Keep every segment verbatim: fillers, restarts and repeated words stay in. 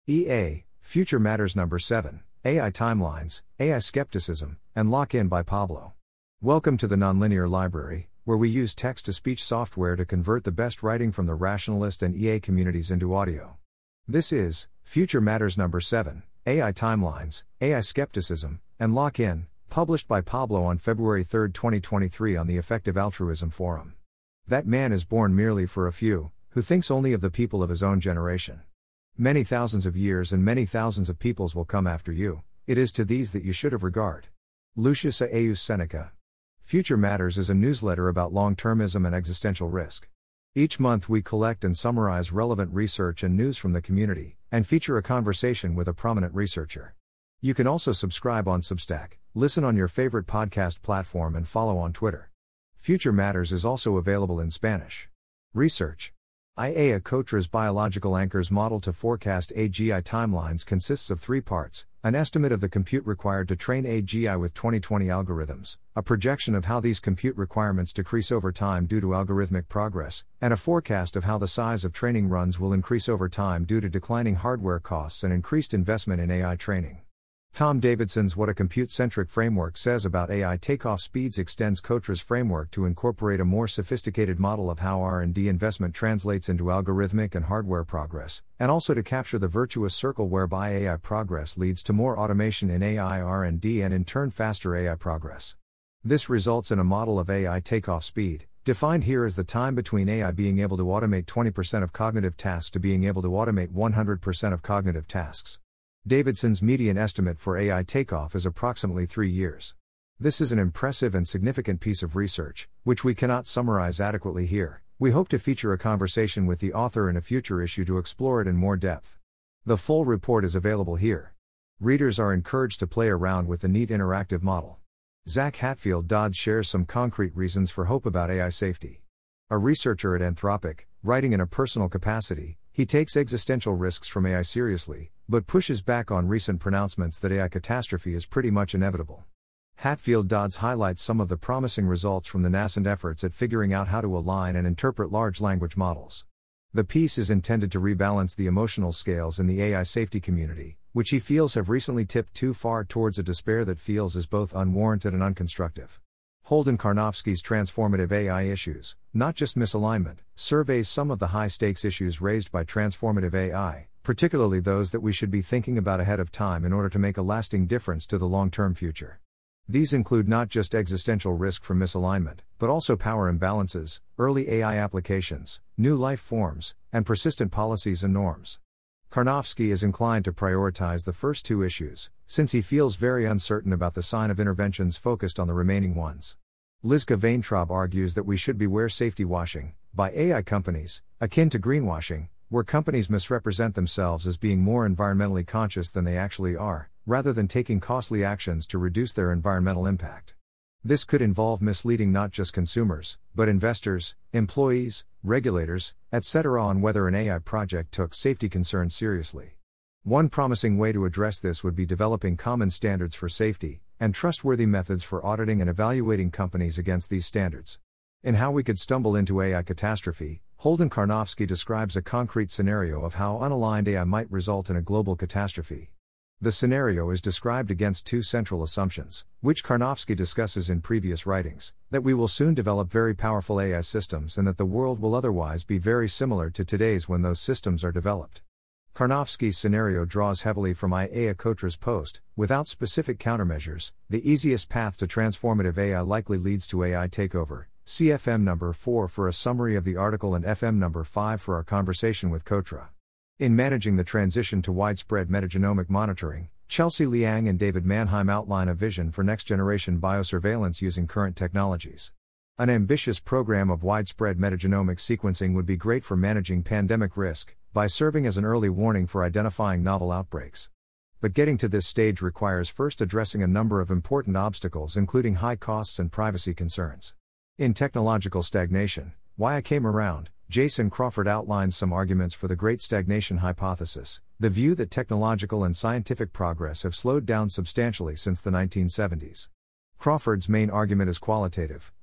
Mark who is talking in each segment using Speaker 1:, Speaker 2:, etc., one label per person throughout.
Speaker 1: E A, Future Matters Number seven, A I Timelines, A I Skepticism, and Lock-in by Pablo. Welcome to the Nonlinear Library, where we use text-to-speech software to convert the best writing from the rationalist and E A communities into audio. This is Future Matters Number seven, A I Timelines, A I Skepticism, and Lock-in, published by Pablo on February third, twenty twenty-three on the Effective Altruism Forum. That man is born merely for a few, who thinks only of the people of his own generation. Many thousands of years and many thousands of peoples will come after you, it is to these that you should have regard. Lucius Aeus Seneca. Future Matters is a newsletter about long-termism and existential risk. Each month we collect and summarize relevant research and news from the community, and feature a conversation with a prominent researcher. You can also subscribe on Substack, listen on your favorite podcast platform and follow on Twitter. Future Matters is also available in Spanish. Research. Ayacotra's biological anchors model to forecast A G I timelines consists of three parts: an estimate of the compute required to train A G I with twenty twenty algorithms, a projection of how these compute requirements decrease over time due to algorithmic progress, and a forecast of how the size of training runs will increase over time due to declining hardware costs and increased investment in A I training. Tom Davidson's What a Compute-Centric Framework Says About A I Takeoff Speeds extends Cotra's framework to incorporate a more sophisticated model of how R and D investment translates into algorithmic and hardware progress, and also to capture the virtuous circle whereby A I progress leads to more automation in A I R and D and in turn faster A I progress. This results in a model of A I takeoff speed, defined here as the time between A I being able to automate twenty percent of cognitive tasks to being able to automate one hundred percent of cognitive tasks. Davidson's median estimate for A I takeoff is approximately three years. This is an impressive and significant piece of research, which we cannot summarize adequately here. We hope to feature a conversation with the author in a future issue to explore it in more depth. The full report is available here. Readers are encouraged to play around with the neat interactive model. Zach Hatfield Dodds shares some concrete reasons for hope about A I safety. A researcher at Anthropic, writing in a personal capacity, he takes existential risks from A I seriously, but pushes back on recent pronouncements that A I catastrophe is pretty much inevitable. Hatfield Dodds highlights some of the promising results from the nascent efforts at figuring out how to align and interpret large language models. The piece is intended to rebalance the emotional scales in the A I safety community, which he feels have recently tipped too far towards a despair that feels as both unwarranted and unconstructive. Holden Karnofsky's Transformative A I Issues, Not Just Misalignment, surveys some of the high-stakes issues raised by transformative A I, particularly those that we should be thinking about ahead of time in order to make a lasting difference to the long-term future. These include not just existential risk from misalignment, but also power imbalances, early A I applications, new life forms, and persistent policies and norms. Karnofsky is inclined to prioritize the first two issues, since he feels very uncertain about the sign of interventions focused on the remaining ones. Lizka Vaintraub argues that we should beware safety washing by A I companies, akin to greenwashing, where companies misrepresent themselves as being more environmentally conscious than they actually are, rather than taking costly actions to reduce their environmental impact. This could involve misleading not just consumers, but investors, employees, regulators, et cetera on whether an A I project took safety concerns seriously. One promising way to address this would be developing common standards for safety, and trustworthy methods for auditing and evaluating companies against these standards. In How We Could Stumble into A I Catastrophe, Holden Karnofsky describes a concrete scenario of how unaligned A I might result in a global catastrophe. The scenario is described against two central assumptions, which Karnofsky discusses in previous writings, that we will soon develop very powerful A I systems and that the world will otherwise be very similar to today's when those systems are developed. Karnofsky's scenario draws heavily from Ayacotra's post. Without specific countermeasures, the easiest path to transformative A I likely leads to A I takeover. See F M number four for a summary of the article and F M number five for our conversation with Cotra. In Managing the Transition to Widespread Metagenomic Monitoring, Chelsea Liang and David Mannheim outline a vision for next-generation biosurveillance using current technologies. An ambitious program of widespread metagenomic sequencing would be great for managing pandemic risk, by serving as an early warning for identifying novel outbreaks. But getting to this stage requires first addressing a number of important obstacles, including high costs and privacy concerns. In Technological Stagnation, Why I Came Around, Jason Crawford outlines some arguments for the Great Stagnation Hypothesis, the view that technological and scientific progress have slowed down substantially since the nineteen seventies. Crawford's main argument is qualitative,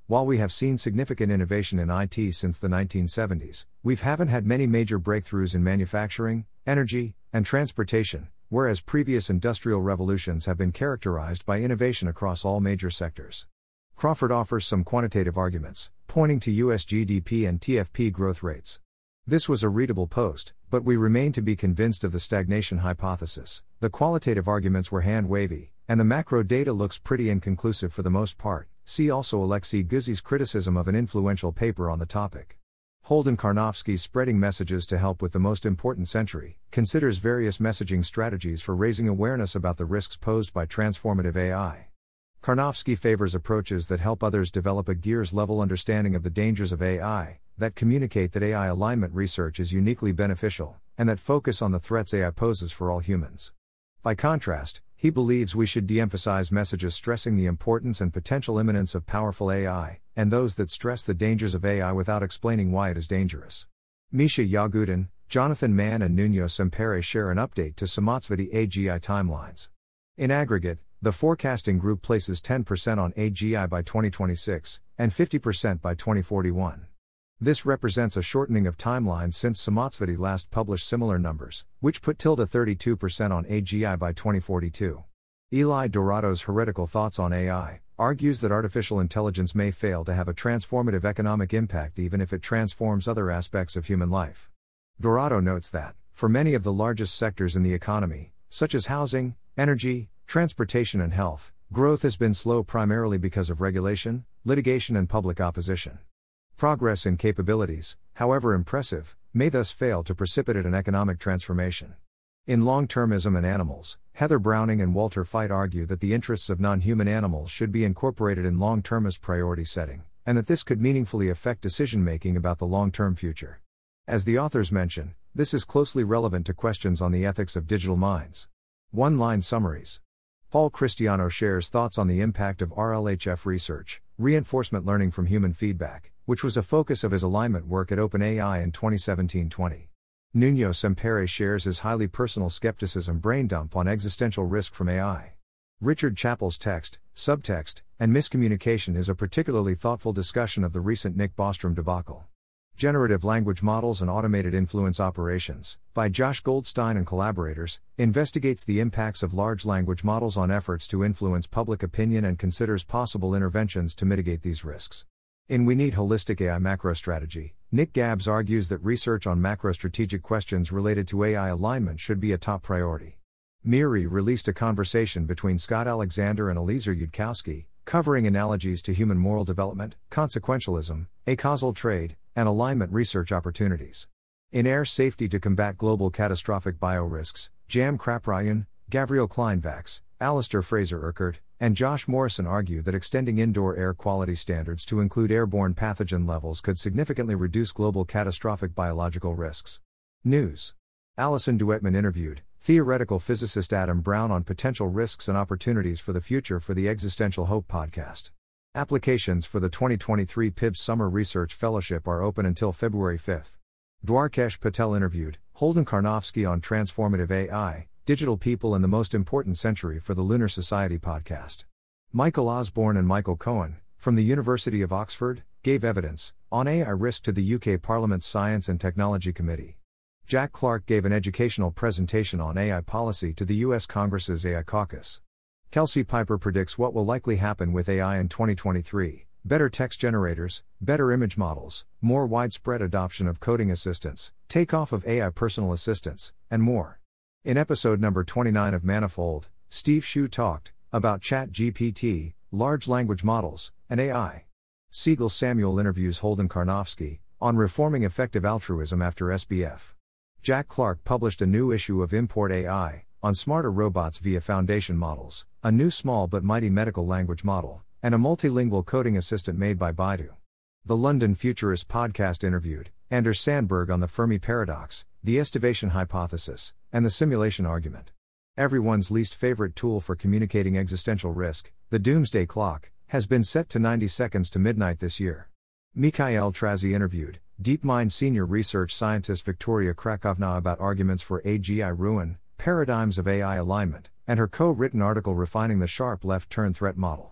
Speaker 1: while we have seen significant innovation in I T since the nineteen seventies, we haven't had many major breakthroughs in manufacturing, energy, and transportation, whereas previous industrial revolutions have been characterized by innovation across all major sectors. Crawford offers some quantitative arguments, pointing to U S G D P and T F P growth rates. This was a readable post, but we remain to be convinced of the stagnation hypothesis. The qualitative arguments were hand-wavy, and the macro data looks pretty inconclusive for the most part. See also Alexei Guzzi's criticism of an influential paper on the topic. Holden Karnofsky's Spreading Messages to Help with the Most Important Century considers various messaging strategies for raising awareness about the risks posed by transformative A I. Karnofsky favors approaches that help others develop a gears-level understanding of the dangers of A I, that communicate that A I alignment research is uniquely beneficial, and that focus on the threats A I poses for all humans. By contrast, he believes we should de-emphasize messages stressing the importance and potential imminence of powerful A I, and those that stress the dangers of A I without explaining why it is dangerous. Misha Yagutin, Jonathan Mann and Nuno Sempere share an update to Samatsvati A G I timelines. In aggregate, the forecasting group places ten percent on A G I by twenty twenty-six, and fifty percent by twenty forty-one. This represents a shortening of timelines since Samatsvati last published similar numbers, which put tilde thirty-two percent on A G I by twenty forty-two. Eli Dorado's Heretical Thoughts on A I argues that artificial intelligence may fail to have a transformative economic impact even if it transforms other aspects of human life. Dorado notes that, for many of the largest sectors in the economy, such as housing, energy, transportation and health, growth has been slow primarily because of regulation, litigation and public opposition. Progress in capabilities, however impressive, may thus fail to precipitate an economic transformation. In Long-Termism and Animals, Heather Browning and Walter Feit argue that the interests of non-human animals should be incorporated in long-termist priority setting, and that this could meaningfully affect decision-making about the long-term future. As the authors mention, this is closely relevant to questions on the ethics of digital minds. One-line summaries. Paul Christiano shares thoughts on the impact of R L H F research, reinforcement learning from human feedback, which was a focus of his alignment work at OpenAI in twenty seventeen twenty. Nuno Sempere shares his highly personal skepticism brain dump on existential risk from A I. Richard Chappell's text, Subtext, and Miscommunication is a particularly thoughtful discussion of the recent Nick Bostrom debacle. Generative Language Models and Automated Influence Operations, by Josh Goldstein and collaborators, investigates the impacts of large language models on efforts to influence public opinion and considers possible interventions to mitigate these risks. In We Need Holistic A I Macrostrategy, Nick Gabbs argues that research on macrostrategic questions related to A I alignment should be a top priority. MIRI released a conversation between Scott Alexander and Eliezer Yudkowsky, covering analogies to human moral development, consequentialism, acausal trade, and alignment research opportunities. In Air Safety to Combat Global Catastrophic Biorisks, Jam Kraprayan, Gabriel Kleinvax, Alistair Fraser-Urquhart, and Josh Morrison argue that extending indoor air quality standards to include airborne pathogen levels could significantly reduce global catastrophic biological risks. News. Alison Duetman interviewed theoretical physicist Adam Brown on potential risks and opportunities for the future for the Existential Hope podcast. Applications for the twenty twenty-three P I B S Summer Research Fellowship are open until February fifth. Dwarkesh Patel interviewed Holden Karnofsky on Transformative A I, Digital People and the Most Important Century for the Lunar Society podcast. Michael Osborne and Michael Cohen, from the University of Oxford, gave evidence on A I risk to the U K Parliament's Science and Technology Committee. Jack Clark gave an educational presentation on A I policy to the U S Congress's A I caucus. Kelsey Piper predicts what will likely happen with A I in twenty twenty-three, better text generators, better image models, more widespread adoption of coding assistants, takeoff of A I personal assistants, and more. In episode number twenty-nine of Manifold, Steve Hsu talked about ChatGPT, large language models, and A I. Siegel Samuel interviews Holden Karnofsky on reforming effective altruism after S B F. Jack Clark published a new issue of Import A I on smarter robots via foundation models, a new small but mighty medical language model, and a multilingual coding assistant made by Baidu. The London Futurist podcast interviewed Anders Sandberg on the Fermi paradox, the estivation hypothesis, and the simulation argument. Everyone's least favorite tool for communicating existential risk, the doomsday clock, has been set to ninety seconds to midnight this year. Mikhail Trazy interviewed DeepMind senior research scientist Victoria Krakovna about arguments for A G I ruin, paradigms of A I alignment, and her co-written article refining the sharp left turn threat model.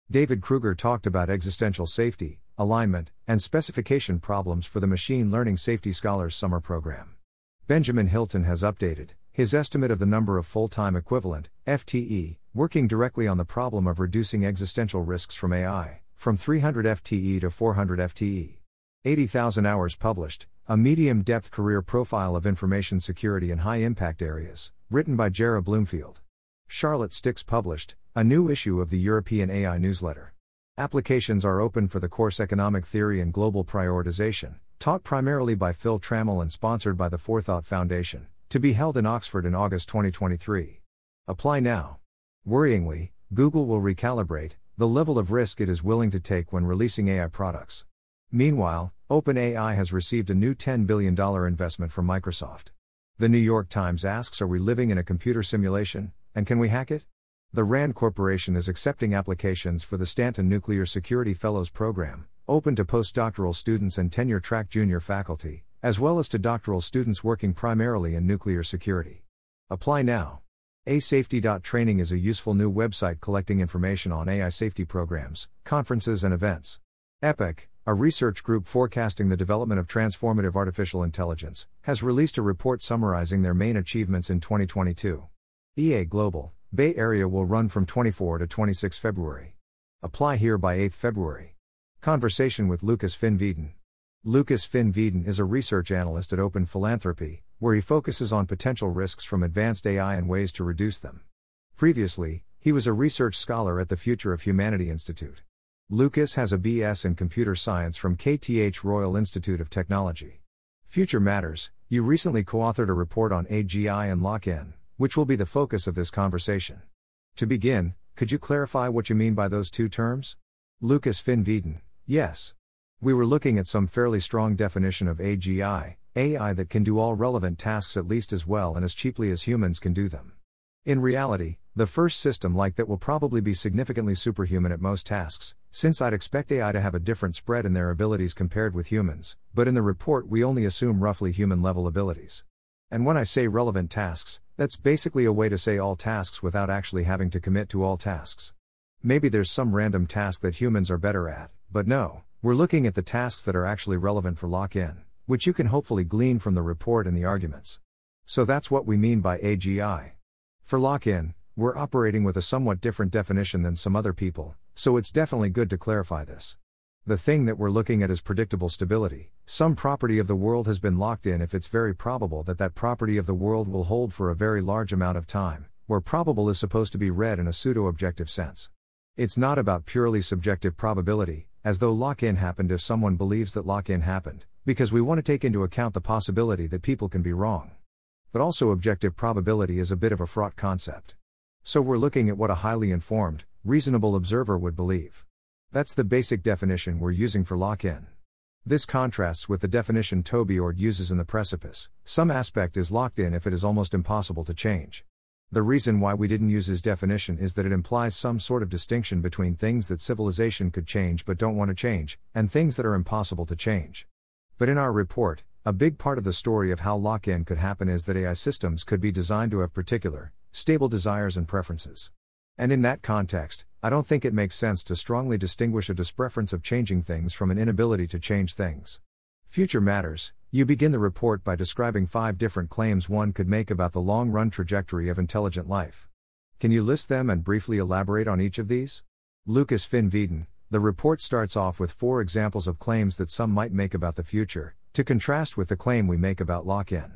Speaker 1: David Kruger talked about existential safety, alignment, and specification problems for the Machine Learning Safety Scholars Summer Program. Benjamin Hilton has updated his estimate of the number of full-time equivalent, F T E, working directly on the problem of reducing existential risks from A I, from three hundred F T E to four hundred F T E. eighty thousand hours published, a medium-depth career profile of information security in high-impact areas, written by Jara Bloomfield. Charlotte Stix published a new issue of the European A I newsletter. Applications are open for the course Economic Theory and Global Prioritization, taught primarily by Phil Trammell and sponsored by the Forethought Foundation, to be held in Oxford in August twenty twenty-three. Apply now. Worryingly, Google will recalibrate the level of risk it is willing to take when releasing A I products. Meanwhile, OpenAI has received a new ten billion dollars investment from Microsoft. The New York Times asks, are we living in a computer simulation, and can we hack it? The RAND Corporation is accepting applications for the Stanton Nuclear Security Fellows Program, open to postdoctoral students and tenure-track junior faculty, as well as to doctoral students working primarily in nuclear security. Apply now. A Safety dot Training is a useful new website collecting information on A I safety programs, conferences and events. EPIC, a research group forecasting the development of transformative artificial intelligence, has released a report summarizing their main achievements in twenty twenty-two. E A Global, Bay Area will run from twenty-fourth to twenty-sixth February. Apply here by eighth February. Conversation with Lucas Finn Veeden. Lucas Finn Veeden is a research analyst at Open Philanthropy, where he focuses on potential risks from advanced A I and ways to reduce them. Previously, he was a research scholar at the Future of Humanity Institute. Lucas has a B S in computer science from K T H Royal Institute of Technology. Future Matters, you recently co-authored a report on A G I and lock-in, which will be the focus of this conversation. To begin, could you clarify what you mean by those two terms? Lucas Finn Veeden, yes. We were looking at some fairly strong definition of A G I, A I that can do all relevant tasks at least as well and as cheaply as humans can do them. In reality, the first system like that will probably be significantly superhuman at most tasks, since I'd expect A I to have a different spread in their abilities compared with humans, but in the report we only assume roughly human-level abilities. And when I say relevant tasks, that's basically a way to say all tasks without actually having to commit to all tasks. Maybe there's some random task that humans are better at, but no, we're looking at the tasks that are actually relevant for lock-in, which you can hopefully glean from the report and the arguments. So that's what we mean by A G I. For lock-in, we're operating with a somewhat different definition than some other people, so it's definitely good to clarify this. The thing that we're looking at is predictable stability. Some property of the world has been locked in if it's very probable that that property of the world will hold for a very large amount of time, where probable is supposed to be read in a pseudo-objective sense. It's not about purely subjective probability, as though lock-in happened if someone believes that lock-in happened, because we want to take into account the possibility that people can be wrong. But also objective probability is a bit of a fraught concept. So we're looking at what a highly informed, reasonable observer would believe. That's the basic definition we're using for lock-in. This contrasts with the definition Toby Ord uses in The Precipice. Some aspect is locked in if it is almost impossible to change. The reason why we didn't use his definition is that it implies some sort of distinction between things that civilization could change but don't want to change, and things that are impossible to change. But in our report, a big part of the story of how lock-in could happen is that A I systems could be designed to have particular, stable desires and preferences. And in that context, I don't think it makes sense to strongly distinguish a dispreference of changing things from an inability to change things. Future Matters, you begin the report by describing five different claims one could make about the long-run trajectory of intelligent life. Can you list them and briefly elaborate on each of these? Lucas Finn Veeden, the report starts off with four examples of claims that some might make about the future, to contrast with the claim we make about lock-in.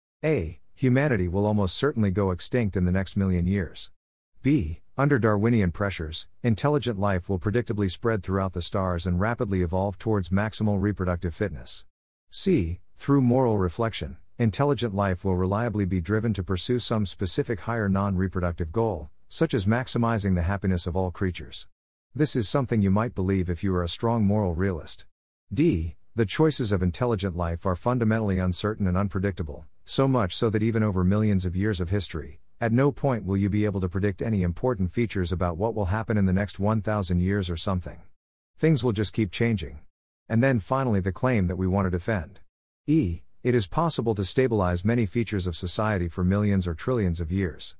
Speaker 1: A. Humanity will almost certainly go extinct in the next million years. B. Under Darwinian pressures, intelligent life will predictably spread throughout the stars and rapidly evolve towards maximal reproductive fitness. C. Through moral reflection, intelligent life will reliably be driven to pursue some specific higher non-reproductive goal, such as maximizing the happiness of all creatures. This is something you might believe if you are a strong moral realist. D. The choices of intelligent life are fundamentally uncertain and unpredictable, so much so that even over millions of years of history, at no point will you be able to predict any important features about what will happen in the next one thousand years or something. Things will just keep changing. And then finally the claim that we want to defend. E. It is possible to stabilize many features of society for millions or trillions of years.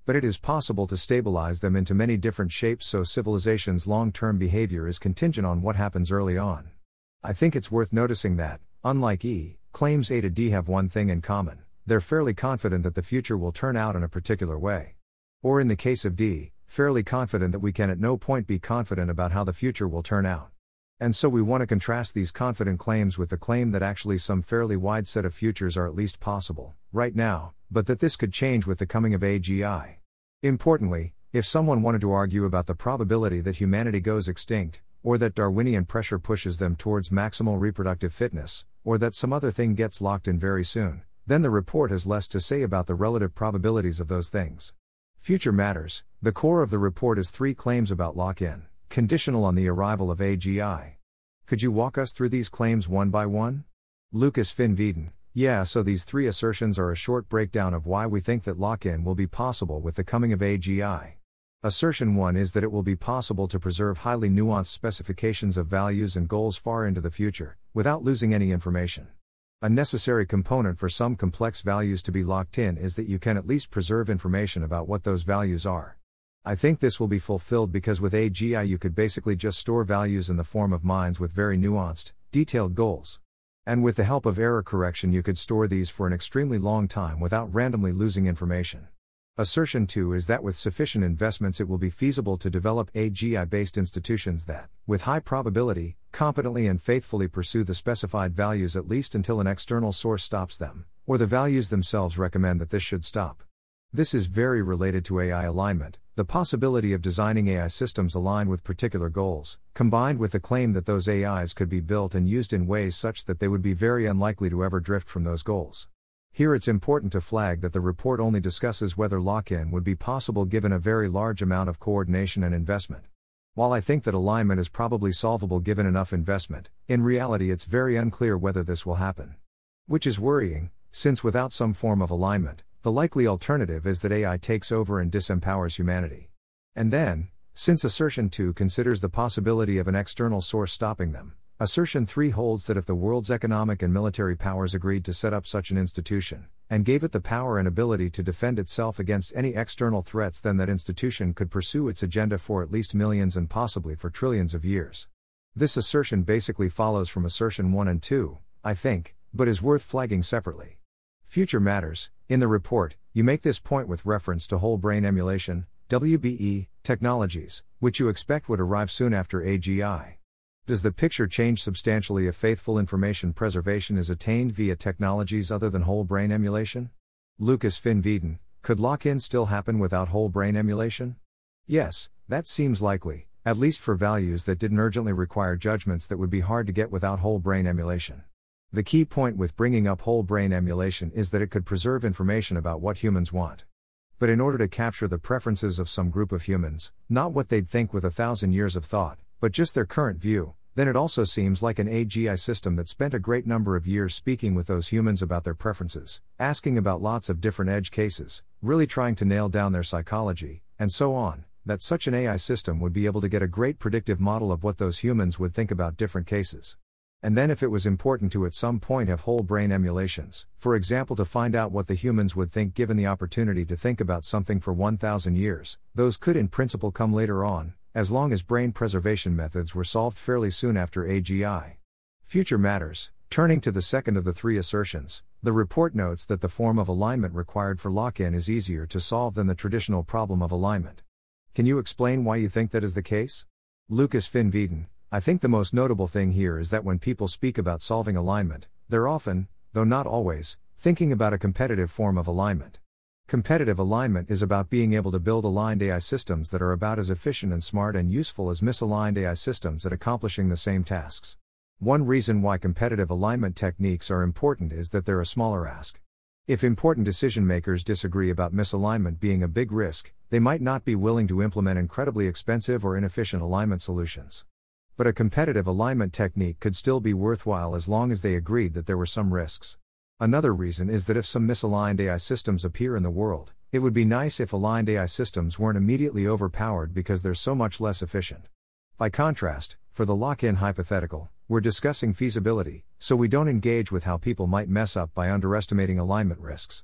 Speaker 1: but it is possible to stabilize them into many different shapes, so civilization's long-term behavior is contingent on what happens early on. I think it's worth noticing that, unlike E, claims A to D have one thing in common: they're fairly confident that the future will turn out in a particular way. Or in the case of D, fairly confident that we can at no point be confident about how the future will turn out. And so we want to contrast these confident claims with the claim that actually some fairly wide set of futures are at least possible, right now, but that this could change with the coming of A G I. Importantly, if someone wanted to argue about the probability that humanity goes extinct, or that Darwinian pressure pushes them towards maximal reproductive fitness, or that some other thing gets locked in very soon, then the report has less to say about the relative probabilities of those things. Future matters. The core of the report is three claims about lock-in, conditional on the arrival of A G I. Could you walk us through these claims one by one? Lucas Finn Veden: Yeah, so these three assertions are a short breakdown of why we think that lock-in will be possible with the coming of A G I. Assertion one is that it will be possible to preserve highly nuanced specifications of values and goals far into the future, without losing any information. A necessary component for some complex values to be locked in is that you can at least preserve information about what those values are. I think this will be fulfilled because with A G I you could basically just store values in the form of minds with very nuanced, detailed goals. And with the help of error correction you could store these for an extremely long time without randomly losing information. Assertion two is that with sufficient investments it will be feasible to develop A G I-based institutions that, with high probability, competently and faithfully pursue the specified values at least until an external source stops them, or the values themselves recommend that this should stop. This is very related to A I alignment, the possibility of designing A I systems aligned with particular goals, combined with the claim that those A Is could be built and used in ways such that they would be very unlikely to ever drift from those goals. Here it's important to flag that the report only discusses whether lock-in would be possible given a very large amount of coordination and investment. While I think that alignment is probably solvable given enough investment, in reality it's very unclear whether this will happen. Which is worrying, since without some form of alignment, the likely alternative is that A I takes over and disempowers humanity. And then, since assertion two considers the possibility of an external source stopping them, assertion three holds that if the world's economic and military powers agreed to set up such an institution, and gave it the power and ability to defend itself against any external threats, then that institution could pursue its agenda for at least millions and possibly for trillions of years. This assertion basically follows from assertion one and two, I think, but is worth flagging separately. Future matters. In the report, you make this point with reference to whole brain emulation, W B E, technologies, which you expect would arrive soon after A G I. Does the picture change substantially if faithful information preservation is attained via technologies other than whole brain emulation? Lucas Finn Veden: Could lock-in still happen without whole brain emulation? Yes, that seems likely, at least for values that didn't urgently require judgments that would be hard to get without whole brain emulation. The key point with bringing up whole brain emulation is that it could preserve information about what humans want. But in order to capture the preferences of some group of humans, not what they'd think with a thousand years of thought, but just their current view, then it also seems like an A G I system that spent a great number of years speaking with those humans about their preferences, asking about lots of different edge cases, really trying to nail down their psychology, and so on, that such an A I system would be able to get a great predictive model of what those humans would think about different cases. And then if it was important to at some point have whole brain emulations, for example to find out what the humans would think given the opportunity to think about something for one thousand years, those could in principle come later on, as long as brain preservation methods were solved fairly soon after A G I. Future matters. Turning to the second of the three assertions, the report notes that the form of alignment required for lock-in is easier to solve than the traditional problem of alignment. Can you explain why you think that is the case? Lucas Finn Veden: I think the most notable thing here is that when people speak about solving alignment, they're often, though not always, thinking about a competitive form of alignment. Competitive alignment is about being able to build aligned A I systems that are about as efficient and smart and useful as misaligned A I systems at accomplishing the same tasks. One reason why competitive alignment techniques are important is that they're a smaller ask. If important decision makers disagree about misalignment being a big risk, they might not be willing to implement incredibly expensive or inefficient alignment solutions. But a competitive alignment technique could still be worthwhile as long as they agreed that there were some risks. Another reason is that if some misaligned A I systems appear in the world, it would be nice if aligned A I systems weren't immediately overpowered because they're so much less efficient. By contrast, for the lock-in hypothetical, we're discussing feasibility, so we don't engage with how people might mess up by underestimating alignment risks.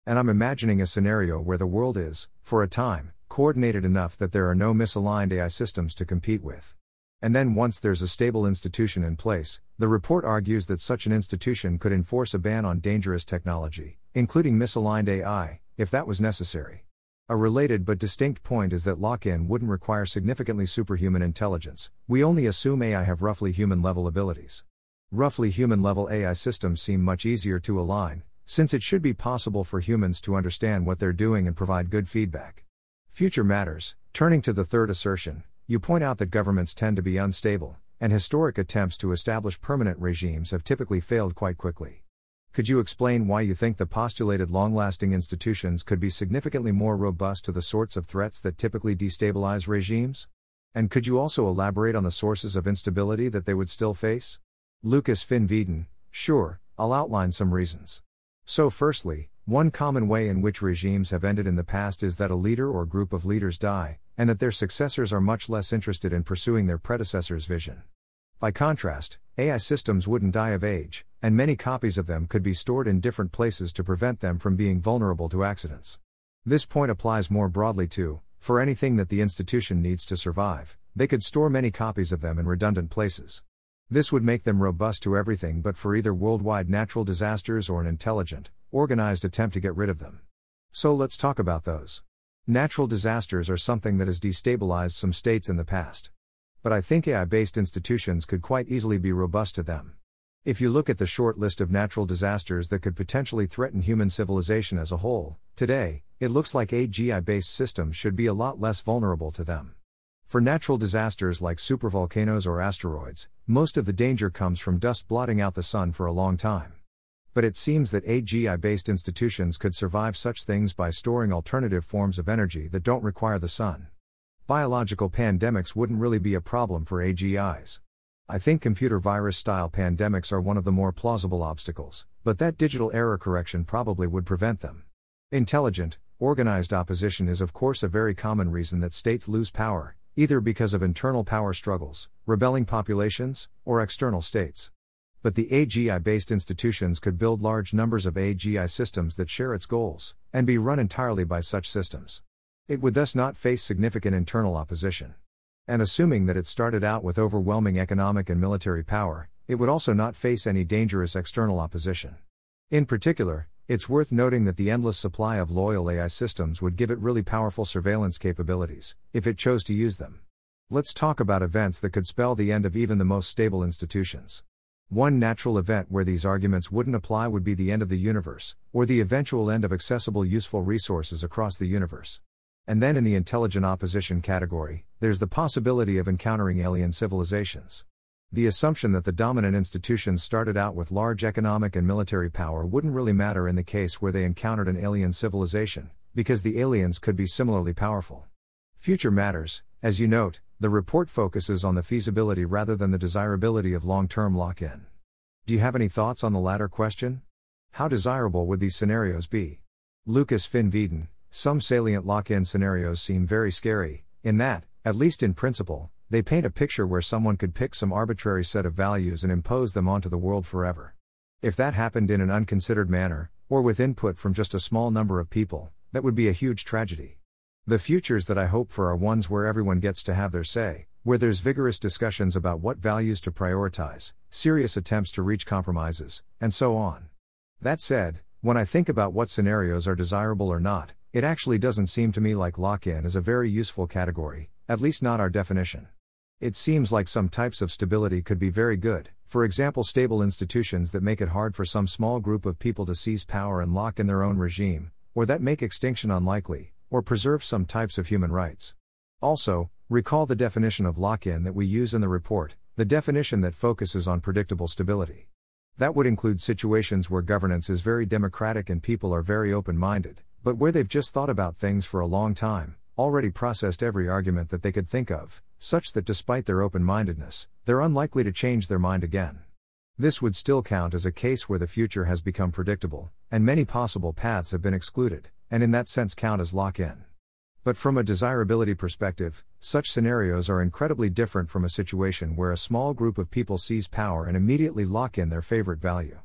Speaker 1: And I'm imagining a scenario where the world is, for a time, coordinated enough that there are no misaligned A I systems to compete with. And then once there's a stable institution in place, the report argues that such an institution could enforce a ban on dangerous technology, including misaligned A I, if that was necessary. A related but distinct point is that lock-in wouldn't require significantly superhuman intelligence. We only assume A I have roughly human-level abilities. Roughly human-level A I systems seem much easier to align, since it should be possible for humans to understand what they're doing and provide good feedback. Future matters. Turning to the third assertion, you point out that governments tend to be unstable, and historic attempts to establish permanent regimes have typically failed quite quickly. Could you explain why you think the postulated long-lasting institutions could be significantly more robust to the sorts of threats that typically destabilize regimes? And could you also elaborate on the sources of instability that they would still face? Lucas Finn Veeden: Sure, I'll outline some reasons. So firstly, one common way in which regimes have ended in the past is that a leader or group of leaders die, and that their successors are much less interested in pursuing their predecessor's vision. By contrast, A I systems wouldn't die of age, and many copies of them could be stored in different places to prevent them from being vulnerable to accidents. This point applies more broadly to, for anything that the institution needs to survive, they could store many copies of them in redundant places. This would make them robust to everything but for either worldwide natural disasters or an intelligent, organized attempt to get rid of them. So let's talk about those. Natural disasters are something that has destabilized some states in the past. But I think A I-based institutions could quite easily be robust to them. If you look at the short list of natural disasters that could potentially threaten human civilization as a whole, today, it looks like A G I-based systems should be a lot less vulnerable to them. For natural disasters like supervolcanoes or asteroids, most of the danger comes from dust blotting out the sun for a long time. But it seems that A G I-based institutions could survive such things by storing alternative forms of energy that don't require the sun. Biological pandemics wouldn't really be a problem for A G Is. I think computer virus-style pandemics are one of the more plausible obstacles, but that digital error correction probably would prevent them. Intelligent, organized opposition is of course a very common reason that states lose power, either because of internal power struggles, rebelling populations, or external states. But the A G I-based institutions could build large numbers of A G I systems that share its goals, and be run entirely by such systems. It would thus not face significant internal opposition. And assuming that it started out with overwhelming economic and military power, it would also not face any dangerous external opposition. In particular, it's worth noting that the endless supply of loyal A I systems would give it really powerful surveillance capabilities, if it chose to use them. Let's talk about events that could spell the end of even the most stable institutions. One natural event where these arguments wouldn't apply would be the end of the universe, or the eventual end of accessible useful resources across the universe. And then in the intelligent opposition category, there's the possibility of encountering alien civilizations. The assumption that the dominant institutions started out with large economic and military power wouldn't really matter in the case where they encountered an alien civilization, because the aliens could be similarly powerful. Future matters. As you note, the report focuses on the feasibility rather than the desirability of long-term lock-in. Do you have any thoughts on the latter question? How desirable would these scenarios be? Lucas Finn Veeden: Some salient lock-in scenarios seem very scary, in that, at least in principle, they paint a picture where someone could pick some arbitrary set of values and impose them onto the world forever. If that happened in an unconsidered manner, or with input from just a small number of people, that would be a huge tragedy. The futures that I hope for are ones where everyone gets to have their say, where there's vigorous discussions about what values to prioritize, serious attempts to reach compromises, and so on. That said, when I think about what scenarios are desirable or not, it actually doesn't seem to me like lock-in is a very useful category, at least not our definition. It seems like some types of stability could be very good, for example stable institutions that make it hard for some small group of people to seize power and lock in their own regime, or that make extinction unlikely, or preserve some types of human rights. Also, recall the definition of lock-in that we use in the report, the definition that focuses on predictable stability. That would include situations where governance is very democratic and people are very open-minded, but where they've just thought about things for a long time, already processed every argument that they could think of, such that despite their open-mindedness, they're unlikely to change their mind again. This would still count as a case where the future has become predictable, and many possible paths have been excluded, and in that sense count as lock-in. But from a desirability perspective, such scenarios are incredibly different from a situation where a small group of people seize power and immediately lock in their favorite value.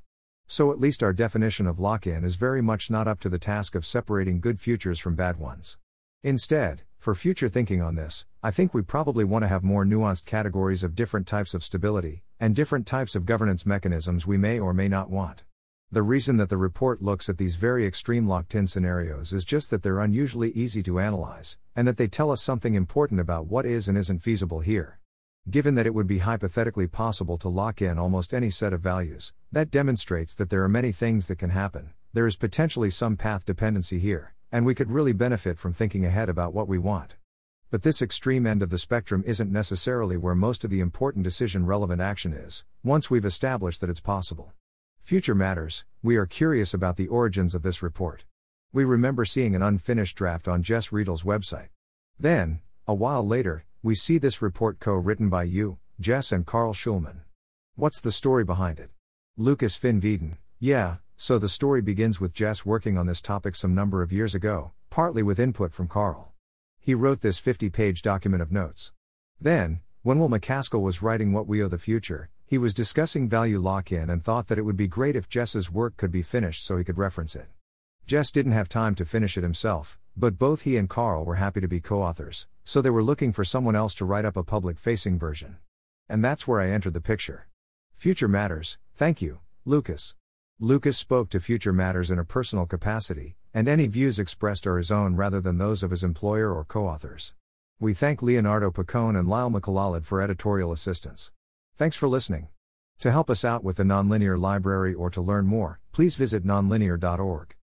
Speaker 1: So at least our definition of lock-in is very much not up to the task of separating good futures from bad ones. Instead, for future thinking on this, I think we probably want to have more nuanced categories of different types of stability, and different types of governance mechanisms we may or may not want. The reason that the report looks at these very extreme locked-in scenarios is just that they're unusually easy to analyze, and that they tell us something important about what is and isn't feasible here. Given that it would be hypothetically possible to lock in almost any set of values, that demonstrates that there are many things that can happen. There is potentially some path dependency here, and we could really benefit from thinking ahead about what we want. But this extreme end of the spectrum isn't necessarily where most of the important decision-relevant action is, once we've established that it's possible. Future matters, we are curious about the origins of this report. We remember seeing an unfinished draft on Jess Riedel's website. Then, a while later, we see this report co-written by you, Jess and Carl Schulman. What's the story behind it? Lucas Finn Vieden. Yeah, so the story begins with Jess working on this topic some number of years ago, partly with input from Carl. He wrote this fifty-page document of notes. Then, when Will MacAskill was writing What We Owe the Future, he was discussing value lock-in and thought that it would be great if Jess's work could be finished so he could reference it. Jess didn't have time to finish it himself, but both he and Carl were happy to be co-authors, so they were looking for someone else to write up a public-facing version. And that's where I entered the picture. Future Matters, thank you, Lucas. Lucas spoke to Future Matters in a personal capacity, and any views expressed are his own rather than those of his employer or co-authors. We thank Leonardo Picone and Lyle McLeod for editorial assistance. Thanks for listening. To help us out with the Nonlinear Library or to learn more, please visit nonlinear dot org.